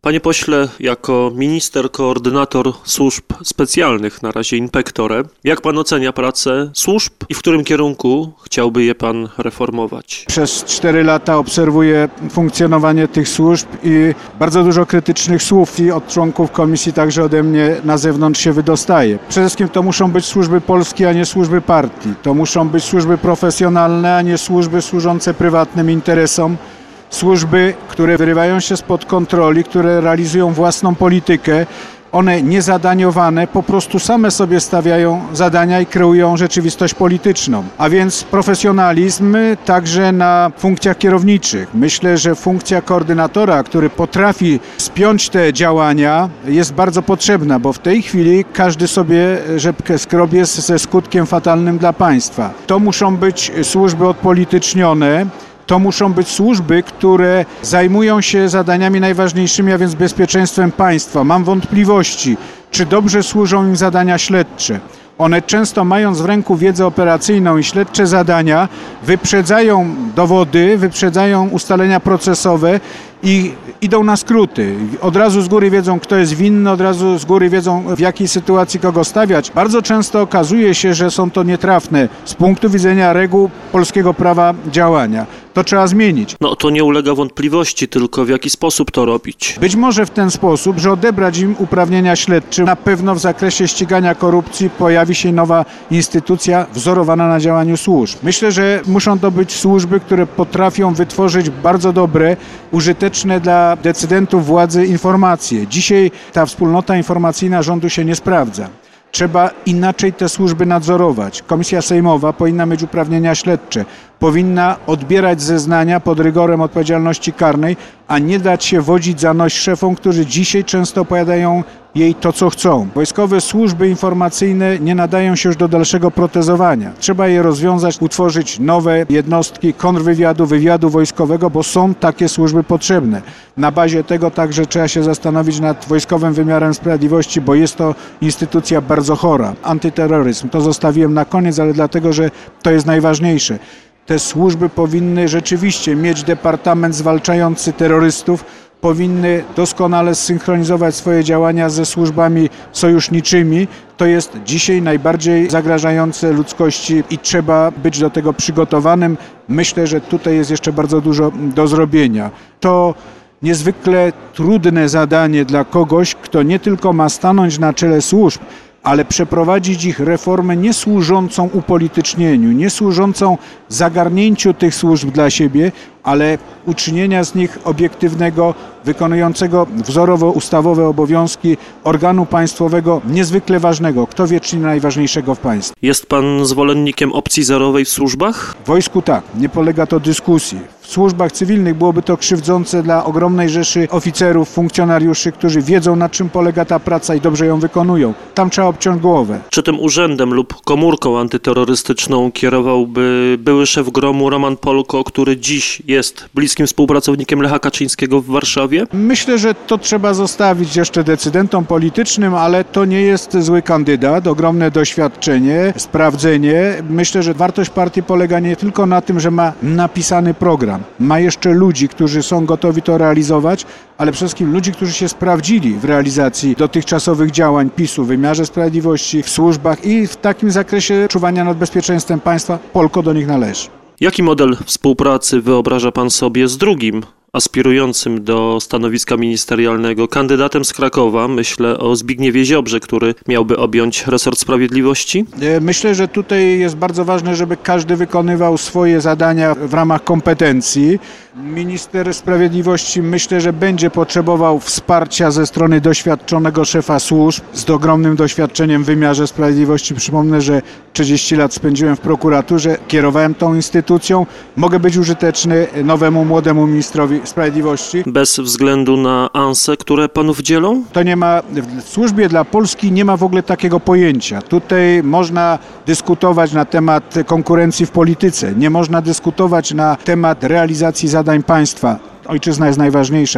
Panie pośle, jako minister, koordynator służb specjalnych, na razie inspektorem, jak pan ocenia pracę służb i w którym kierunku chciałby je pan reformować? Przez 4 lata obserwuję funkcjonowanie tych służb i bardzo dużo krytycznych słów i od członków komisji, także ode mnie na zewnątrz się wydostaje. Przede wszystkim to muszą być służby polskie, a nie służby partii. To muszą być służby profesjonalne, a nie służby służące prywatnym interesom. Służby, które wyrywają się spod kontroli, które realizują własną politykę, one niezadaniowane po prostu same sobie stawiają zadania i kreują rzeczywistość polityczną. A więc profesjonalizm także na funkcjach kierowniczych. Myślę, że funkcja koordynatora, który potrafi spiąć te działania, jest bardzo potrzebna, bo w tej chwili każdy sobie rzepkę skrobie ze skutkiem fatalnym dla państwa. To muszą być służby odpolitycznione. To muszą być służby, które zajmują się zadaniami najważniejszymi, a więc bezpieczeństwem państwa. Mam wątpliwości, czy dobrze służą im zadania śledcze. One często, mając w ręku wiedzę operacyjną i śledcze zadania, wyprzedzają dowody, wyprzedzają ustalenia procesowe i idą na skróty. Od razu z góry wiedzą, kto jest winny, od razu z góry wiedzą, w jakiej sytuacji kogo stawiać. Bardzo często okazuje się, że są to nietrafne z punktu widzenia reguł polskiego prawa działania. To trzeba zmienić. No to nie ulega wątpliwości, tylko w jaki sposób to robić? Być może w ten sposób, że odebrać im uprawnienia śledcze. Na pewno w zakresie ścigania korupcji pojawi się nowa instytucja wzorowana na działaniu służb. Myślę, że muszą to być służby, które potrafią wytworzyć bardzo dobre, użyteczne dla decydentów władzy informacje. Dzisiaj ta wspólnota informacyjna rządu się nie sprawdza. Trzeba inaczej te służby nadzorować. Komisja sejmowa powinna mieć uprawnienia śledcze, powinna odbierać zeznania pod rygorem odpowiedzialności karnej, a nie dać się wodzić za noś szefom, którzy dzisiaj często opowiadają jej to, co chcą. Wojskowe służby informacyjne nie nadają się już do dalszego protezowania. Trzeba je rozwiązać, utworzyć nowe jednostki kontrwywiadu, wywiadu wojskowego, bo są takie służby potrzebne. Na bazie tego także trzeba się zastanowić nad wojskowym wymiarem sprawiedliwości, bo jest to instytucja bardzo chora. Antyterroryzm, to zostawiłem na koniec, ale dlatego, że to jest najważniejsze. Te służby powinny rzeczywiście mieć departament zwalczający terrorystów, powinny doskonale zsynchronizować swoje działania ze służbami sojuszniczymi. To jest dzisiaj najbardziej zagrażające ludzkości i trzeba być do tego przygotowanym. Myślę, że tutaj jest jeszcze bardzo dużo do zrobienia. To niezwykle trudne zadanie dla kogoś, kto nie tylko ma stanąć na czele służb, ale przeprowadzić ich reformę nie służącą upolitycznieniu, nie służącą zagarnięciu tych służb dla siebie, ale uczynienia z nich obiektywnego, wykonującego wzorowo ustawowe obowiązki organu państwowego niezwykle ważnego, kto wie, czy nie najważniejszego w państwie. Jest pan zwolennikiem opcji zerowej w służbach? W wojsku tak, nie polega to dyskusji. W służbach cywilnych byłoby to krzywdzące dla ogromnej rzeszy oficerów, funkcjonariuszy, którzy wiedzą, na czym polega ta praca i dobrze ją wykonują. Tam trzeba obciąć głowę. Czy tym urzędem lub komórką antyterrorystyczną kierowałby były szef GROM-u Roman Polko, który dziś jest bliskim współpracownikiem Lecha Kaczyńskiego w Warszawie? Myślę, że to trzeba zostawić jeszcze decydentom politycznym, ale to nie jest zły kandydat, ogromne doświadczenie, sprawdzenie. Myślę, że wartość partii polega nie tylko na tym, że ma napisany program, ma jeszcze ludzi, którzy są gotowi to realizować, ale przede wszystkim ludzi, którzy się sprawdzili w realizacji dotychczasowych działań PiS-u w wymiarze sprawiedliwości, w służbach i w takim zakresie czuwania nad bezpieczeństwem państwa. Polko do nich należy. Jaki model współpracy wyobraża pan sobie z drugim aspirującym do stanowiska ministerialnego kandydatem z Krakowa? Myślę o Zbigniewie Ziobrze, który miałby objąć resort sprawiedliwości. Myślę, że tutaj jest bardzo ważne, żeby każdy wykonywał swoje zadania w ramach kompetencji. Minister sprawiedliwości myślę, że będzie potrzebował wsparcia ze strony doświadczonego szefa służb z ogromnym doświadczeniem w wymiarze sprawiedliwości. Przypomnę, że 30 lat spędziłem w prokuraturze, kierowałem tą instytucją. Mogę być użyteczny nowemu, młodemu ministrowi sprawiedliwości. Bez względu na anse, które panów dzielą? To nie ma, w służbie dla Polski nie ma w ogóle takiego pojęcia. Tutaj można dyskutować na temat konkurencji w polityce, nie można dyskutować na temat realizacji zadań państwa. Ojczyzna jest najważniejsza.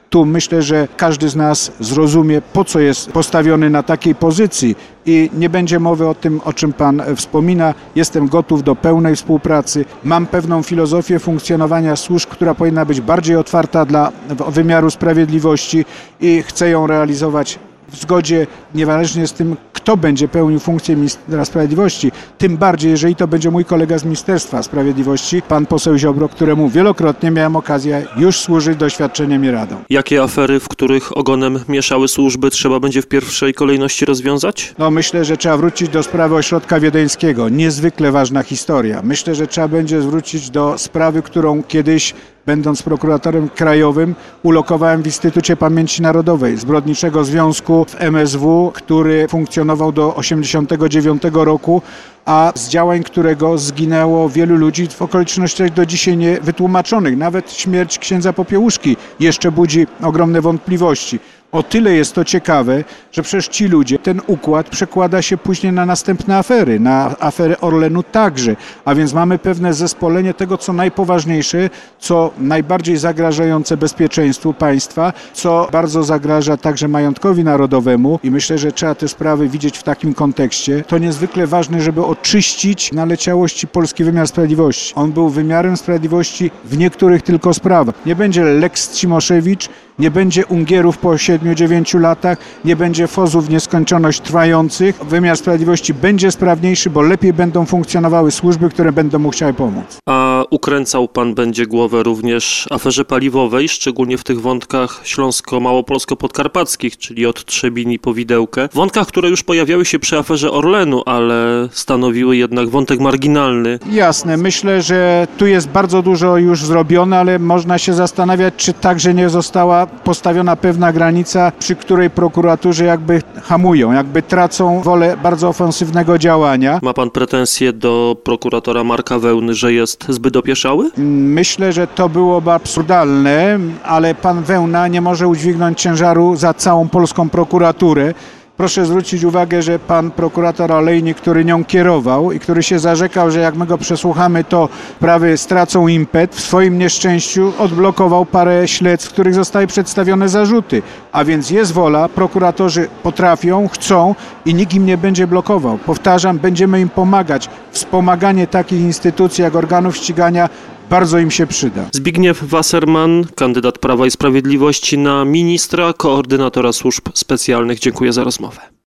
Tu myślę, że każdy z nas zrozumie, po co jest postawiony na takiej pozycji i nie będzie mowy o tym, o czym pan wspomina. Jestem gotów do pełnej współpracy. Mam pewną filozofię funkcjonowania służb, która powinna być bardziej otwarta dla wymiaru sprawiedliwości i chcę ją realizować w zgodzie, niezależnie z tym, kto będzie pełnił funkcję ministra sprawiedliwości, tym bardziej, jeżeli to będzie mój kolega z Ministerstwa Sprawiedliwości, pan poseł Ziobro, któremu wielokrotnie miałem okazję już służyć doświadczeniem i radą. Jakie afery, w których ogonem mieszały służby, trzeba będzie w pierwszej kolejności rozwiązać? Myślę, że trzeba wrócić do sprawy Ośrodka Wiedeńskiego. Niezwykle ważna historia. Myślę, że trzeba będzie wrócić do sprawy, którą kiedyś, będąc prokuratorem krajowym, ulokowałem w Instytucie Pamięci Narodowej, zbrodniczego związku w MSW, który funkcjonował do 1989 roku, a z działań którego zginęło wielu ludzi w okolicznościach do dzisiaj niewytłumaczonych. Nawet śmierć księdza Popiełuszki jeszcze budzi ogromne wątpliwości. O tyle jest to ciekawe, że przecież ci ludzie, ten układ przekłada się później na następne afery, na aferę Orlenu także. A więc mamy pewne zespolenie tego, co najpoważniejsze, co najbardziej zagrażające bezpieczeństwu państwa, co bardzo zagraża także majątkowi narodowemu i myślę, że trzeba te sprawy widzieć w takim kontekście. To niezwykle ważne, żeby oczyścić naleciałości polski wymiar sprawiedliwości. On był wymiarem sprawiedliwości w niektórych tylko sprawach. Nie będzie Lex Cimoszewicz, nie będzie Ungierów po 7-9 latach, nie będzie fozów w nieskończoność trwających. Wymiar sprawiedliwości będzie sprawniejszy, bo lepiej będą funkcjonowały służby, które będą mu chciały pomóc. A ukręcał pan będzie głowę również aferze paliwowej, szczególnie w tych wątkach śląsko-małopolsko-podkarpackich, czyli od Trzebini po Widełkę. Wątkach, które już pojawiały się przy aferze Orlenu, ale stanowiły jednak wątek marginalny. Jasne, myślę, że tu jest bardzo dużo już zrobione, ale można się zastanawiać, czy także nie została postawiona pewna granica, przy której prokuratorzy jakby hamują, jakby tracą wolę bardzo ofensywnego działania. Ma pan pretensje do prokuratora Marka Wełny, że jest zbyt opieszały? Myślę, że to byłoby absurdalne, ale pan Wełna nie może udźwignąć ciężaru za całą polską prokuraturę. Proszę zwrócić uwagę, że pan prokurator Olejnik, który nią kierował i który się zarzekał, że jak my go przesłuchamy, to sprawy stracą impet, w swoim nieszczęściu odblokował parę śledztw, w których zostały przedstawione zarzuty. A więc jest wola, prokuratorzy potrafią, chcą i nikt im nie będzie blokował. Powtarzam, będziemy im pomagać. Wspomaganie takich instytucji jak organów ścigania bardzo im się przyda. Zbigniew Wasserman, kandydat Prawa i Sprawiedliwości na ministra, koordynatora służb specjalnych. Dziękuję za rozmowę.